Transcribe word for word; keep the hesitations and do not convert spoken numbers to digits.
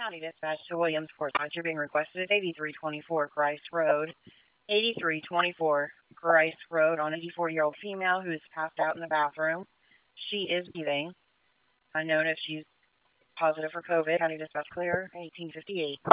County Dispatch to Williamsport. You're being requested at eighty-three twenty-four Grice Road. eighty-three twenty-four Grice Road on an eighty-four-year-old female who is passed out in the bathroom. She is breathing. Unknown if she's positive for COVID. County Dispatch clear, eighteen fifty-eight.